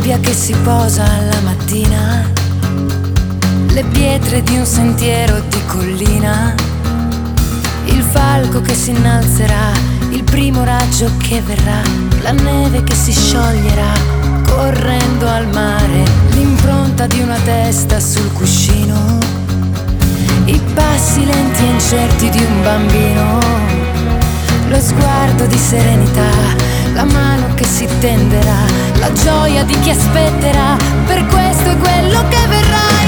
nebbia che si posa alla mattina, le pietre di un sentiero di collina, il falco che si innalzerà, il primo raggio che verrà, la neve che si scioglierà correndo al mare, l'impronta di una testa sul cuscino, i passi lenti e incerti di un bambino, lo sguardo di serenità, la mano che si tenderà, la gioia di chi aspetterà per questo e quello che verrà.